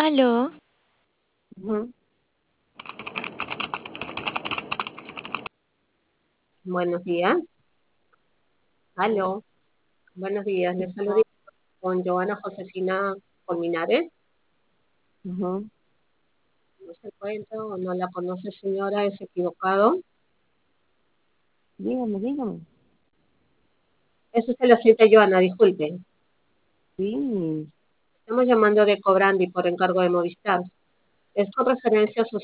Aló, Ujú. Buenos días. Aló, buenos días. Les saludo con Joana Josefina Colmenares. Ujú. No se encuentra o no la conoce, señora, es equivocado. Dígame, dígame. Es usted la señorita Joana, disculpe. Sí, Estamos llamando de Cobrandi por encargo de Movistar. Es con referencia a su